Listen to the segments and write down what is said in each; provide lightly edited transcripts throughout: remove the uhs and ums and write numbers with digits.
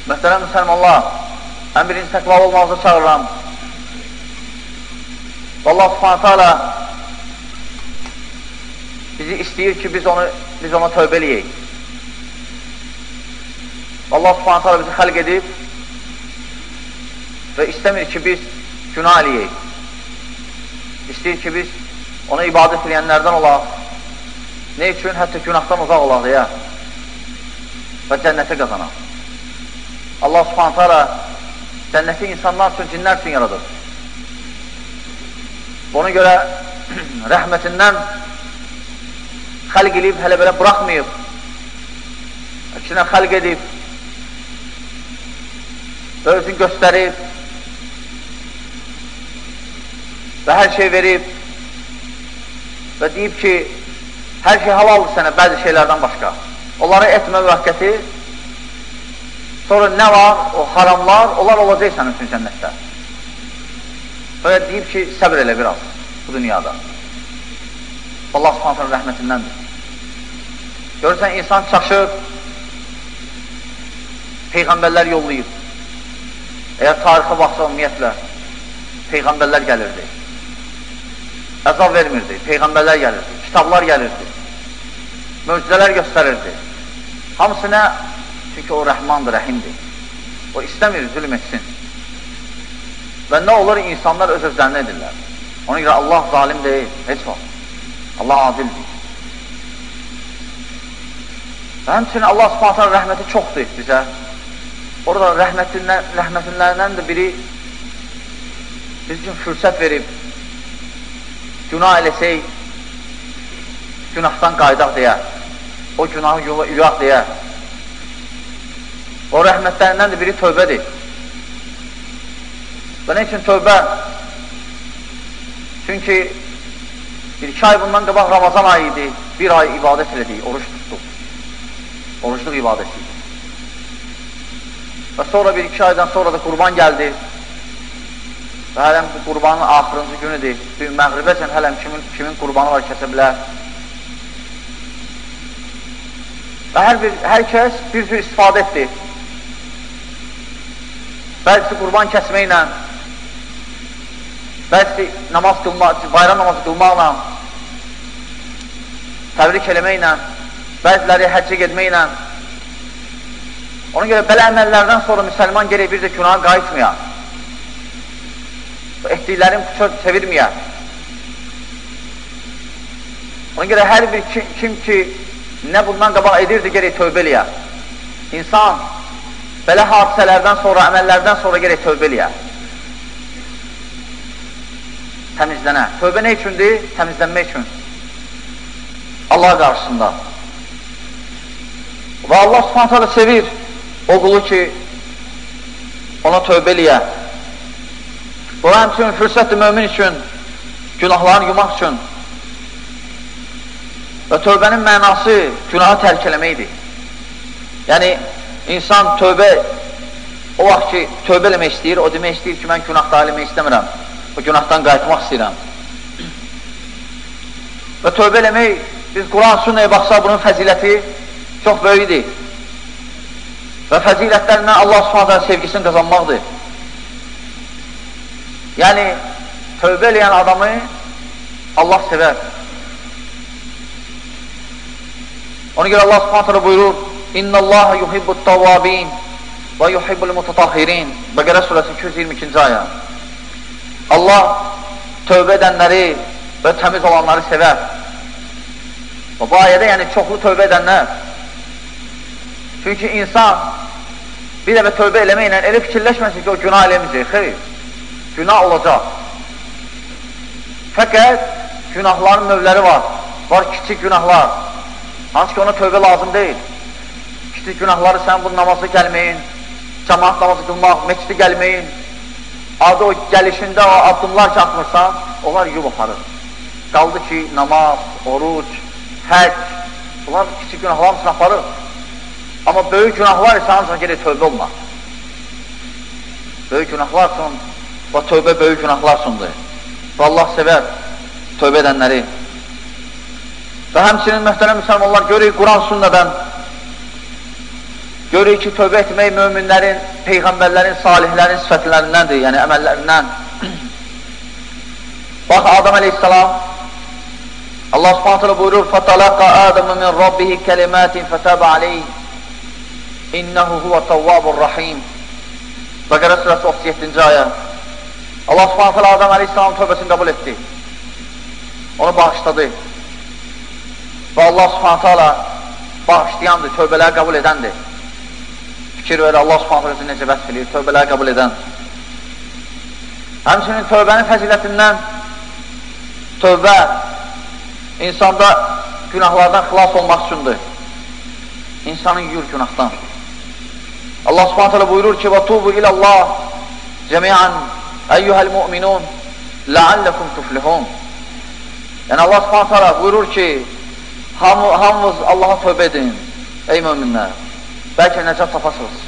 Möhtərəm müsəlmanlar, mən birinci təqvalı olmağınızı çağırıram. Allah subhanətə alə bizi istəyir ki, biz ona tövbə eləyək. Allah subhanətə alə bizi xəlq edib və istəmir ki, biz günah eləyək. İstəyir ki, biz ona ibadət eləyənlərdən olaq. Ne üçün? Hətta günahdan uzaq olaq deyə və cənnətə qazanaq. Allah subhanətə alə cənnəti insanlar üçün, cinlər üçün yaradır. Ona görə rəhmətindən xəlq edib, hələ belə bıraxmayıb. Əksinə xəlq edib, özünü göstərib və hər şey verib və deyib ki, hər şey halaldır sənə bəzi şeylərdən başqa. Onları etmə müvəqqəti, sonra nə var, o haramlar, onlar olacaq sənin üçün cənnətdə. Böyle deyib ki, səbr elə biraz bu dünyada. Allah subhanətənin rəhmətindəndir. Görürsən, insan çaşır, Peyğəmbərlər yollayıb. Əgər tarixə baxsa ümumiyyətlə, Peyğəmbərlər gəlirdi. Əzab vermirdi, Peyğəmbərlər gəlirdi, kitablar gəlirdi, möcüzələr göstərirdi. Hamısı nə? Çünki o rəhmandır, rəhimdir. O istəmir, zülm etsin. Və nə olur? İnsanlar öz-özlərini edirlər. Ona görə Allah zalim deyil, heç var. Allah adildir. Və həmçinin Allah subhanətənin rəhməti çoxdur bizə. Orada rəhmətinlərindən də biri biz üçün fürsət verib, günah eləsək, günahdan qaydaq deyə, o günahı yuyaq deyə. O rəhmətlərindən də biri tövbədir. Və nə üçün tövbə? Çünki bir-iki ay bundan qabaq Ramazan ayı idi, bir ay ibadət elədik, oruç tutduq. Oruçluq ibadəti idi. Və sonra bir-iki aydan sonra da qurban gəldi. Və hələm bu qurbanın axırıncı günüdür. Bir məğribəcən hələm kimin qurbanı var kəsə bilər. Və hər kəs bir cür istifadə etdi. Bəlkisi qurban kəsməklə, bəlkisi namaz qılmaq, bayram namazı qılmaqla, təbrik eləməklə, bəziləri həccə getməklə. Ona görə belə əməllərdən sonra müsəlman gerək bir də günaha qayıtmaya, etdiklərin çevirməyə. Ona görə hər bir kim ki, nə bundan qabaq edirdi, gerək tövbə eləyə. İnsan belə hadisələrdən sonra, əməllərdən sonra gerək tövbə eləyə. Təmizlənə. Tövbə nə üçündür? Təmizlənmək üçün. Allah qarşısında. Və Allah subhanətə alə sevir o qulu ki, ona tövbə eləyə. Bu həmçinin fürsətdir mömin üçün, günahlarını yumaq üçün. Və tövbənin mənası günahı tərk eləməkdir. Yəni, insan tövbə, o vaxt ki, tövbə eləmək istəyir, o demək istəyir ki, mən günahda eləmək istəmirəm, o günahdan qayıtmaq istəyirəm. Və tövbə eləmək, biz Quran sünnəyə baxsa, bunun fəziləti çox böyükdir. Və fəzilətlərindən Allah subhanətə sevgisini qazanmaqdır. Yəni, tövbə eləyən adamı Allah sevər. Ona görə Allah subhanətə buyurur, İnna Allah yuhibbut tavvabin və yuhibbul mutatahhirin. Bəqərə surəsi 222-ci ayə. Allah tövbə edənləri və təmiz olanları sevər. Və bu ayədə yəni çoxlu tövbə edənlər. Çünki insan bir dəfə tövbə eləməklə elə fikirləşməsin ki, o günah eləməyəcək. Xeyr, günah olacaq. Fəqət günahların növləri var. Var kiçik günahlar. Hansı ki ona tövbə lazım deyil. Kiçik günahları sən bu namazı gəlməyin, cəmaat namazı qılmaq, meçidi gəlməyin, adı o gəlişində o addımlar ki atmırsan, onlar yub aparır. Qaldı ki namaz, oruc, həcc, bunlar kiçik günahlar mısın aparır. Amma böyük günahlar isə ancaq gerək tövbə olmaq. Böyük günahlar üçün, və tövbə böyük günahlar üçündür. Və Allah sevər tövbə edənləri. Və həmçinin mühtərəm müsəlmanlar görək Quran sünnədən görürük ki, tövbə etmək möminlərin, peyğəmbərlərin, salihlərin sifətlərindəndir, yəni əməllərindən. Bax, Adam əleyhissalam, Allah subhanətələ buyurur, فَتَلَقَ آدَمُ مِنْ رَبِّهِ كَلِمَاتٍ فَتَابَ عَلَيْهِ إِنَّهُ هُوَ التَّوَّابُ الرَّحِيمُ. Bəqərə surəsi 37-ci ayə. Allah subhanətələ Adam əleyhissalam tövbəsini qəbul etdi. Onu bağışladı. Və Allah subhanətələ bağışlayandır, tövbələri qəbul edəndir. Fikir verir, Allah subhanətələ necə vəsf edir, tövbələri qəbul edən. Həmçinin tövbənin fəzilətindən tövbə insanda günahlardan xilas olmaq üçündür. İnsanın yuyur günahdan. Allah subhanətələ buyurur ki, وَتُوبُ إِلَى اللّٰهِ جَمِيعًا اَيُّهَا الْمُؤْمِنُونَ لَعَلَّكُمْ تُفْلِحُونَ. Yəni Allah subhanətələ buyurur ki, hamınız Allaha tövbə edin, ey müminlər, bəlkə nəcət tapasınız.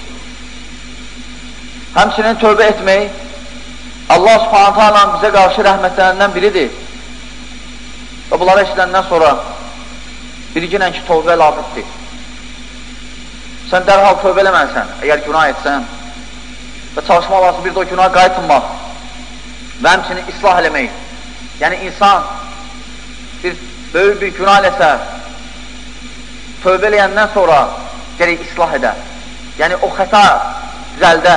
Həmçinin tövbə etmək, Allah subhanətələ bizə qarşı rəhmətlərindən biridir. Və bunları eşidəndən sonra bilginən ki, tövbə labiddir. Sən dərhal tövbə eləməlisən, əgər günah etsən və çalışmaq lazım bir də o günah qayıtınmaq və həmçinin islah eləmək. Yəni, insan bir böyük bir günah eləsə, tövbə eləyəndən sonra gərək islah edər. Yəni, o xəta düzəldə.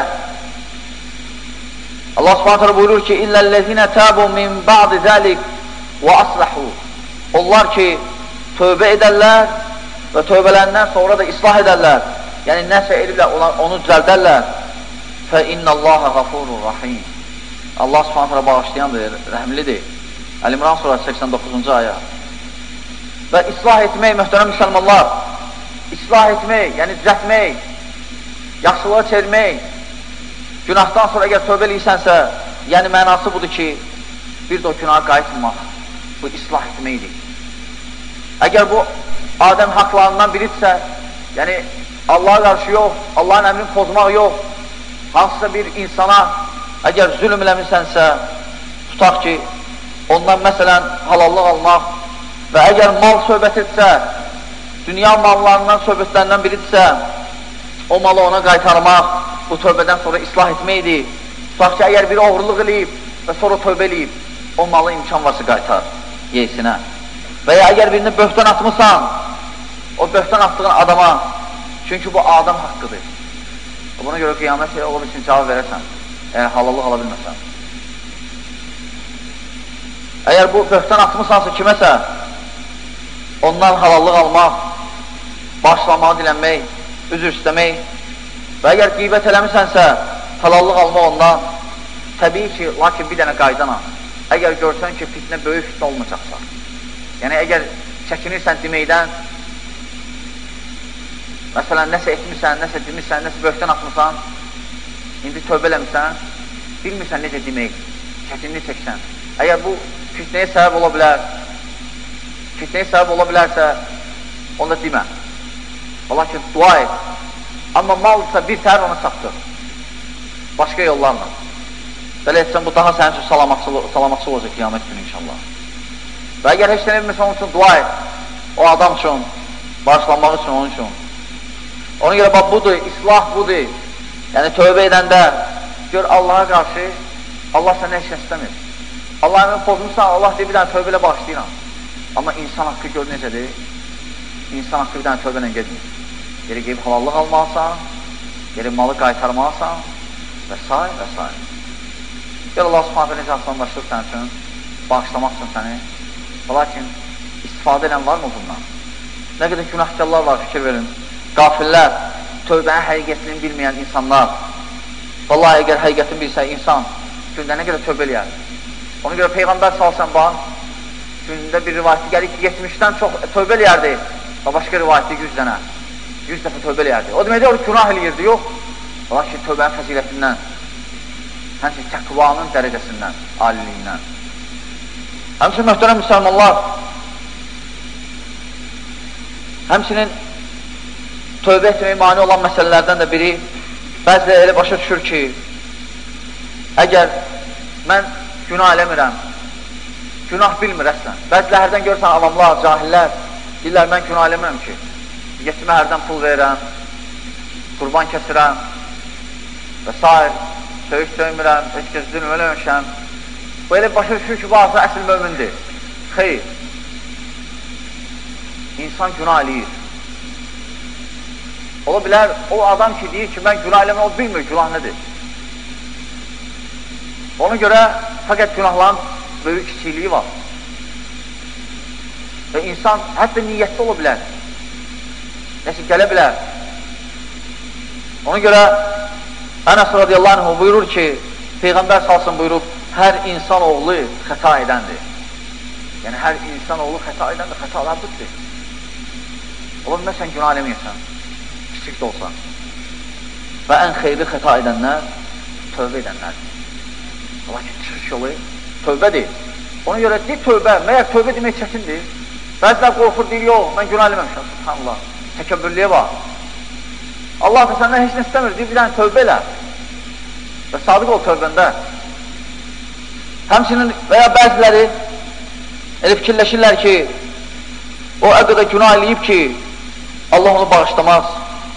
Allah subhanətələ buyurur ki, İlləl-ləzinə təbu min ba'di zəlik və asləhu. Onlar ki, tövbə edərlər və tövbələrindən sonra da islah edərlər. Yəni, nəsə eliblər, onu düzəldərlər. Fə innəllaha qafurur rahim. Allah subhanətələ bağışlayandır, rəhmlidir. Əl-İmran surəsi 89-cu ayə. Və islah etmək, möhtərəm müsəlmanlar, islah etmək, yəni düzəltmək, yaxşılığa çevirmək, günahdan sonra əgər tövbə eləyirsənsə, yəni mənası budur ki, bir də o günaha qayıtmaq, bu islah etməkdir. Əgər bu Adəm haqlarından biridirsə, yəni Allaha qarşı yox, Allahın əmrini pozmaq yox, hansısa bir insana əgər zülm eləmirsənsə, tutaq ki, ondan məsələn halallıq almaq və əgər mal söhbət etsə, dünya mallarından söhbətlərindən biridirsə, o malı ona qaytarmaq, bu tövbədən sonra islah etməkdir. Tutaq ki, əgər biri oğurluq eləyib və sonra tövbə eləyib, o malı imkan varsa qaytar yeyisinə. Və ya əgər birini böhtan atmısan, o böhtan atdığın adama, çünki bu adam haqqıdır. Buna görə qiyamət o üçün cavab verərsən, əgər halallıq ala bilməsən. Əgər bu böhtan atmısansa kiməsə, ondan halallıq almaq, başlamağı dilənmək, üzr istəmək və əgər qeybət eləmisənsə, halallıq almaq ondan, təbii ki, lakin bir dənə qaydana, əgər görsən ki, fitnə böyük fitnə olmayacaqsa, yəni əgər çəkinirsən deməkdən, məsələn, nəsə etmirsən, nəsə demirsən, nəsə böhtan atmırsan, indi tövbə eləmirsən, bilmirsən necə demək, çəkinlik çəksən. Əgər bu fitnəyə səbəb ola bilər, fitnəyə səbəb ola bilərsə, onda demə. Ola ki, dua et. Amma maldırsa bir təhər ona çatdır. Başqa yollarla. Belə etsən, bu daha sənin üçün salamatçı olacaq qiyamət günü inşallah. Və əgər heç bilmirsən, onun üçün dua et. O adam üçün, bağışlanmaq üçün, onun üçün. Ona görə bax, budur, islah budur. Yəni, tövbə edəndə, gör Allaha qarşı, Allah sənə heç istəmir. Allah əmin pozmuşsan, Allah deyir, bir dənə tövbə ilə bağışlayıram. Amma insan haqqı gör necədir? İnsan haqqı bir dənə tövbə ilə gedmir. Geri qeyb halallıq almalısan, geri malı qaytarmalısan və s. və s. Gör Allah subhanətə necə aslanlaşdır sənin üçün, bağışlamaq üçün səni. Lakin istifadə edən varmı bundan? Nə qədər günahkarlar var, fikir verin. Qafillər, tövbənin həqiqətini bilməyən insanlar. Vallahi, əgər həqiqətini bilsə, insan gündə nə qədər tövbə eləyər? Ona görə Peyğəmbər salsan bax, gündə bir rivayətli gəlir ki, 70-dən çox tövbə eləyərdi və başqa rivayətli 100 dənə, 100 dəfə tövbə eləyərdi. O deməkdə o günah eləyirdi, yox. Lakin tövbənin fəzilətindən, həmçin təqvanın dərəcəsindən, aliliyindən. Həmçin, möhtərəm müsəlmanlar, həmçinin tövbə etməyə mani olan məsələlərdən də biri, bəziləri elə başa düşür ki, əgər mən günah eləmirəm, günah bilmir əslən. Bəzilərdən görsən avamlar, cahillər, deyirlər, mən günah eləmirəm ki, yetimə hərdən pul verirəm, qurban kəsirəm və s. Söyüş söymürəm, heç kəs zülm eləmişəm. Bu elə başa düşür ki, bu artıq əsl mömindir. Xeyr. İnsan günah eləyir. Ola bilər, o adam ki, deyir ki, mən günah eləmə, o bilmir günah nədir. Ona görə fəqət günahların böyük kiçikliyi var. Və insan hətta niyyətdə ola bilər. Nəsə gələ bilər. Ona görə Ənəs radiyallahu anh buyurur ki, Peyğəmbər salsın buyurub, hər insan oğlu xəta edəndir. Yəni, hər insan oğlu xəta edəndir, xətalar bütdür. Ola bilmə, sən günah eləməyəsən, kiçik də olsa. Və ən xeyli xəta edənlər, tövbə edənlərdir. Allah ki, çıxış yolu tövbədir. Ona görə deyir tövbə, məyər tövbə demək çəkindir. Bəzilər qorxur, deyir, yox, mən günah eləməmişəm, subhanallah, təkəbbürlüyə var. Allah da səndən heç nə istəmir, deyir, bir dənə tövbə elə və sadiq ol tövbəndə. Həmçinin və ya bəziləri elə fikirləşirlər ki, o əqədə günah eləyib ki, Allah onu bağışlamaz.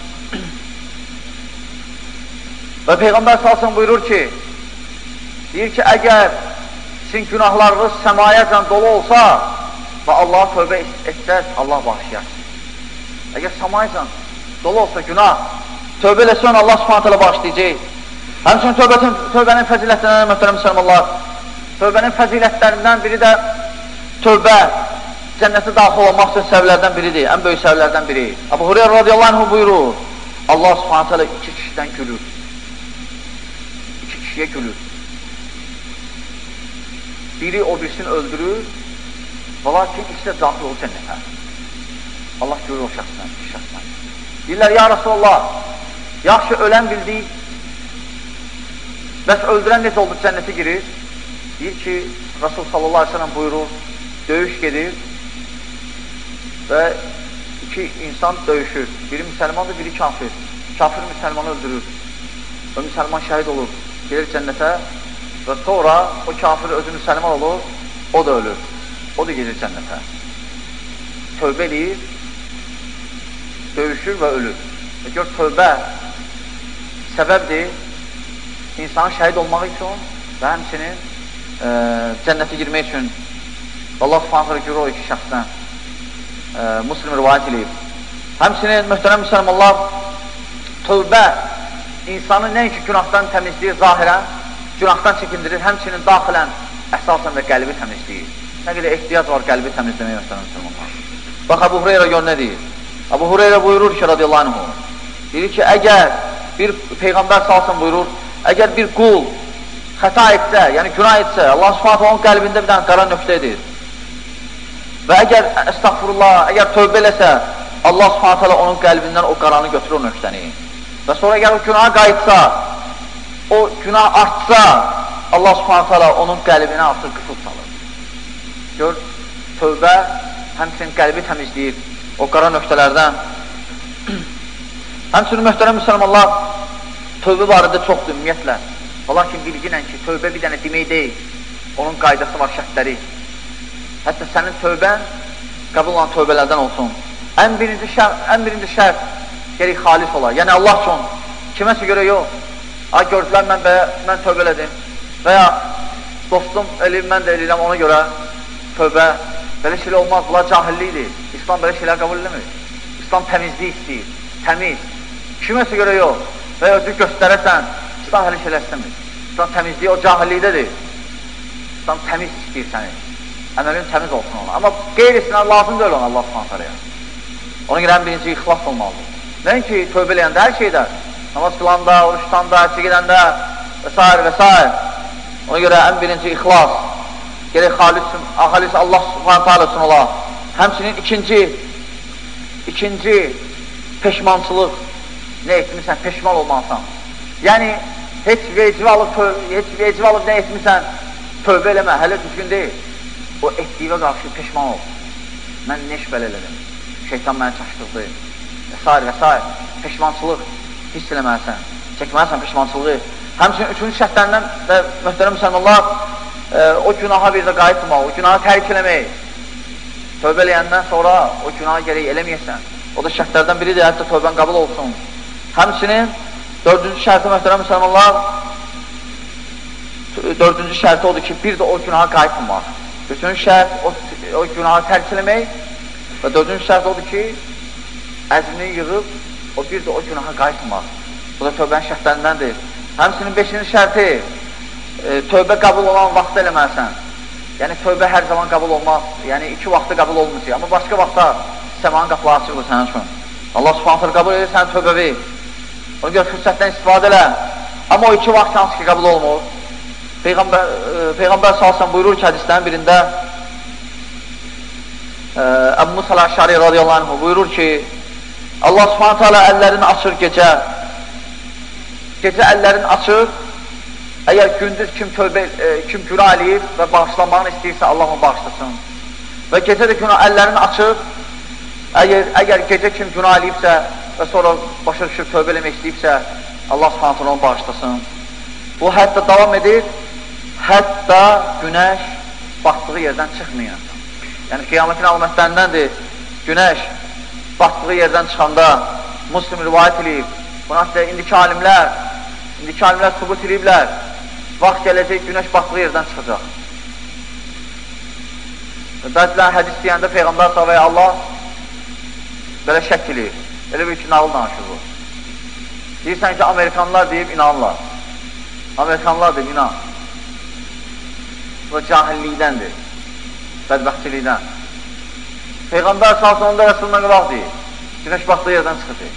Və Peyğəmbər salsın buyurur ki, deyir ki, əgər sizin günahlarınız səmayəcən dolu olsa və Allaha tövbə etsəz, Allah bağışlayar. Əgər səmayəcən dolu olsa günah, tövbə eləsən Allah subhanətələ bağışlayacaq. Həmçinin tövbənin fəzilətlərindən möhtərəm müsəlmanlar, tövbənin fəzilətlərindən biri də tövbə cənnətə daxil olmaq üçün səbəblərdən biridir, ən böyük səbəblərdən biri. Əbu Hureyra radiyallahu anh buyurur, Allah subhanətələ iki kişidən gülür. İki kişiyə gülür. Biri o birisini öldürür və lakin ikisi də daxil olur cənnətə. Allah görür o şəxsdən, iki şəxsdən. Deyirlər, ya Rasulullah, yaxşı ölən bildik, bəs öldürən necə oldu, cənnətə girir? Deyir ki, Rasul sallallahu aleyhi ve sellem buyurur, döyüş gedir və iki insan döyüşür. Biri müsəlmandır, biri kafir. Kafir müsəlmanı öldürür və müsəlman şəhid olur, gelir cənnətə və sonra o kafir özü müsəlman olur, o da ölür, o da gelir cənnətə. Tövbə eləyir, döyüşür və ölür. Və gör, tövbə səbəbdir insanın şəhid olmaq üçün və həmçinin cənnətə girmək üçün. Allah subhanətlə görür o iki şəxsdən Müslim rivayət edib. Həmçinin möhtərəm müsəlmanlar, tövbə insanı nəinki günahdan təmizləyir zahirən, günahdan çəkindirir, həmçinin daxilən, əsasən və qəlbi təmizləyir. Nə qədər ehtiyac var qəlbi təmizləməyə möhtərəm müsəlmanlar. Bax, Əbu Hureyra gör nə deyir? Əbu Hureyra buyurur ki, radiyallahu anh, deyir ki, əgər bir Peyğəmbər salsın buyurur, əgər bir qul xəta etsə, yəni günah etsə, Allah subhanətə onun qəlbində bir dənə qara nöqtə edir. Və əgər, əstəğfurullah, əgər tövbə eləsə, Allah subhanətə onun qəlbindən o qaranı götürür o nöqtəni. Və sonra əgər o günaha qayıtsa, o günah artsa, Allah subhanətə onun qəlbinə artıq qıfıl salır. Gör, tövbə həmçinin qəlbi təmizləyir o qara nöqtələrdən. Həmçinin möhtərəm müsəlmanlar, tövbə barədə çoxdur ümumiyyətlə. Lakin bilginən ki, tövbə bir dənə demək deyil, onun qaydası var, şərtləri. Hətta sənin tövbən qəbul olan tövbələrdən olsun. Ən birinci şərt gerək xalis olar. Yəni Allah üçün, kiməsə görə yox. Ay gördülər, mən tövbə elədim. Və ya dostum eləyib, mən də eləyirəm, ona görə tövbə. Belə şeylə olmaz, bunlar cahillikdir. İslam belə şeylər qəbul eləmir. İslam təmizlik istəyir, təmiz. Kiməsə görə yox. Və ya özü göstərəsən, İslam hələ şeylər istəmir. İslam təmizliyi o cahillikdədir. İslam təmiz istəyir səni. Əməlin təmiz olsun ona. Amma qeyrisinə lazım deyil ona Allah s.ə.yə. Ona görə ən birinci ixlas olmalıdır. Nəinki tövbə eləyəndə hər şeydə, namaz qılanda, oruç tutanda, həcc gedəndə və s. və s. Ona görə ən birinci ixlas, gerək xalis Allah s.ə.yə üçün ola. Həmçinin ikinci peşmançılıq, nə etmirsən, peşman olmalısan. Yəni, heç vecib alıb nə etmirsən, tövbə eləmə, hələ düzgün deyil. O etdiyivə qarşı peşman ol. Mən nə şübəl elədim, şeytan məni çaşdırdı və s. Peşmançılıq hiss eləməlisən, çəkməlisən peşmançılığı. Həmçinin üçüncü şərtlərindən və möhtərəm müsəlmanlar, o günaha bir də qayıtmaq, o günahı tərk eləmək. Tövbə eləyəndən sonra o günahı gərək eləməyəsən. O da şərtlərdən biridir, hətta tövbən qəbul olsun. Həmçinin dördüncü şərti möhtərəm müsəlmanlar, dördüncü şərti odur ki, bir də o günaha qayıtmamaq. Üçüncü şərt o günahı tərk eləmək və dördüncü şərt odur ki, əzmini yığıb, o bir də o günaha qayıtmamaq. Bu da tövbənin şərtlərindəndir. Həmçinin beşinci şərti, tövbə qəbul olan vaxtda eləməlisən. Yəni, tövbə hər zaman qəbul olmaz. Yəni, iki vaxtda qəbul olmayacaq. Amma başqa vaxtda səmanın qapıları açıqdır sənin üçün. Allah subhanətlə qəbul edir, sən tövbəvi. Ona görə fürsətdən istifadə elə. Amma o iki vaxt hansı ki, qəbul olmur. Peyğəmbər salsan buyurur ki, hədislərin birində Əbu Musa Əş'ari radiyallahu anh buyurur ki, Allah subhanətlə əllərini açır gecə. Gecə əllərini açır. Əgər gündüz kim günah eləyir və bağışlanmağını istəyirsə, Allah onu bağışlasın. Və gecə də əllərini açır. Əgər gecə kim günah eləyibsə və sonra başa düşüb tövbə eləmək istəyibsə, Allah subhanətlə onu bağışlasın. Bu hətta davam edir, hətta günəş batdığı yerdən çıxmıyor. Yəni, qiyamətin əlamətlərindəndir. Günəş batdığı yerdən çıxanda Müslim rivayət eləyib. Buna isə indiki alimlər sübut eləyiblər. Vaxt gələcək, günəş batdığı yerdən çıxacaq. Bəzilər hədis deyəndə Peyğəmbər s.ə.v. Allah belə şək eləyir. Elə bir ki, nağıl danışır bu. Deyirsən ki, Amerikanlar deyib inanırlar. Amerikanlar deyib inan. Bu cahillikdəndir. Bədbəxtçilikdən. Peyğəmbər s.ə.v. onda Rəsulundan qabaq deyir. Günəş batdığı yerdən çıxacaq.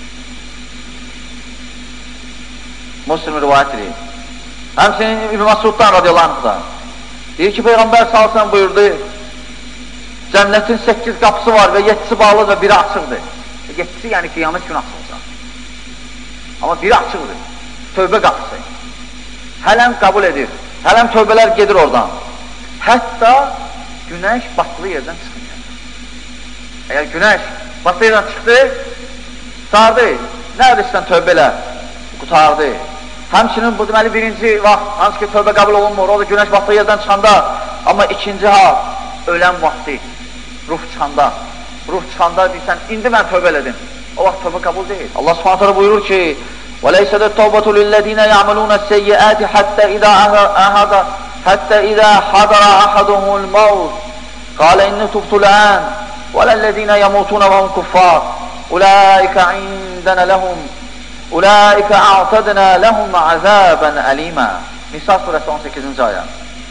Müslim rivayət eləyir. Həmçinin İbn Məsuddan radiyallahu anh'dan deyir ki, Peyğəmbər s.ə.v. buyurdu, cənnətin 8 qapısı var və 7'si bağlıdır və biri açıqdır. 7'si yəni qiyamət günü açılacaq. Amma biri açıqdır. Tövbə qapısı. Hələm qəbul edir. Hələm tövbələr gedir oradan. Hətta günəş batdığı yerdən çıxmayacaq. Əgər günəş batdığı yerdən çıxdı, sardı. Nədir istən tövbə elə? Qutardı. Həmçinin bu deməli birinci vaxt, hansı ki tövbə qəbul olunmur, o da günəş batdığı yerdən çıxanda, amma ikinci hal, ölən vaxtı, ruh çıxanda. Ruh çıxanda deyirsən, indi mən tövbə elədim. O vaxt tövbə qəbul deyil. Allah subhanətlə buyurur ki, وَلَيْسَدَ التَّوْبَةُ لِلَّذِينَ يَعْمَلُونَ السَّيِّئَاتِ حَتَّى إِذَا حَضَرَ أَحَدُهُمُ الْمَوْتِ قَالَ إِنِّي تُبْتُ الْآنَ وَلَا الَّذِينَ يَمُوتُونَ وَهُمْ كُفَّارٌ أُولَٰئِكَ أَعْتَدْنَا لَهُمْ عَذَابًا أَلِيمًا Nisa surəsi 18-ci ayə.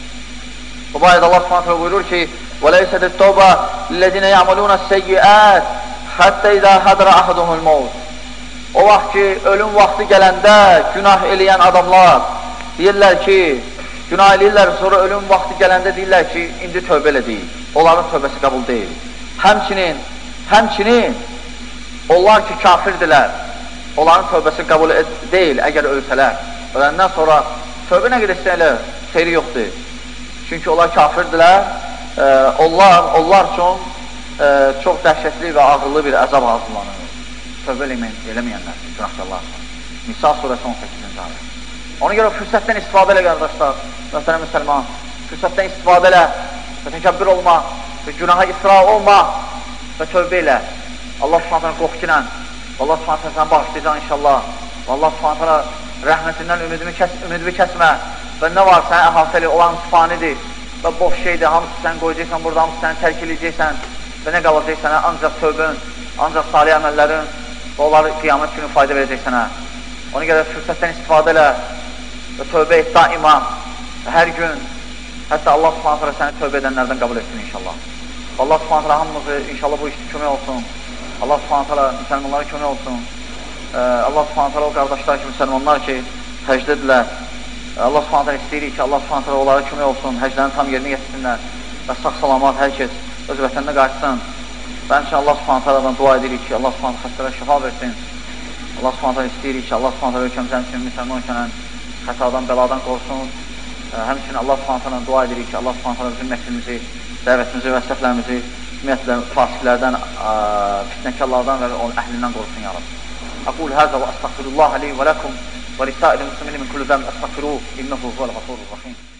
Bu ayədə Allah subhanətlə buyurur ki, وَلَيْسَدِ التَّوْبَةُ لِلَّذِينَ يَعْمَلُونَ السَّيِّئَاتِ حَتَّى إِذَا حَضَرَ أَحَدُهُمُ الْمَوْتِ O vaxt ki, ölüm vaxtı gələndə günah eləyən adamlar deyirlər ki, günah eləyirlər, sonra ölüm vaxtı gələndə deyirlər ki, indi tövbə elədik. Onların tövbəsi qəbul deyil. Həmçinin onlar ki, kafirdirlər, onların tövbəsi qəbul deyil, əgər ölsələr. Öləndən sonra tövbə nə qədər istəyirlər, xeyri yoxdur. Çünki onlar kafirdirlər, onlar üçün çox dəhşətli və ağırlı bir əzab hazırlanır. Tövbə eləməyənlər, günahkarlar. Nisa surəsi 18-ci ayə. Ona görə fürsətdən istifadə elə, qardaşlar, məsələn, müsəlman, fürsətdən istifadə elə və təkəbbür olma və günaha isra olma və tövbə elə. Allah subhanətlə qorxu ilə, Allah subhanətlə səni bağışlayacaq inşallah. Allah subhanətlə rəhmətindən ümidimi kəsmə və nə var səni əhatəli olan fanidir və boş şeydir, hamısı sən qoyacaqsan burada, hamısı səni tərk edəcəksən və nə qalacaq sənə ancaq tövbün, ancaq salih əməllərin və onları qiyamət günü fayda verəcək sənə. Ona görə fürsətdən istifadə elə və tövbə et daima və hər gün, hətta Allah subhanətlə səni tövbə edənlərdən qəbul etsin inşallah. Allah subhanətlə hamımızı inşallah bu işdə kömək olsun. Allah subhanətlə müsəlmanlara kömək olsun. Allah subhanətlə o qardaşlar ki, müsəlmanlar ki, həcdədirlər. Allah subhanətlə istəyirik ki, Allah subhanətlə onlara kömək olsun, həcdərini tam yerinə yetirsinlər və sağ-salamat hər kəs öz vətəninə qayıtsın. Və həmçinin Allah subhanətlədən dua edirik ki, Allah subhanətlə xəstələrə şifa versin. Allah subhanətlə istəyirik ki, Allah subhanətlə ölkəmiz həmçinin müsəlman ölkənin xətadan, bəladan qorusun. Həmçinin Allah subhanətlə dua edirik ki, Allah subhanətlə bizim məqsədimizi, dəvətimizi və səhvlərimizi ümumiyyətlə fasiklərdən, fitnəkarlardan və onun əhlindən qorusun ya Rabbi. أقول هذا وأستغفر الله لي ولكم ولسائر المسلمين من كل ذنب أستغفروه إنه هو الغفور الرحيم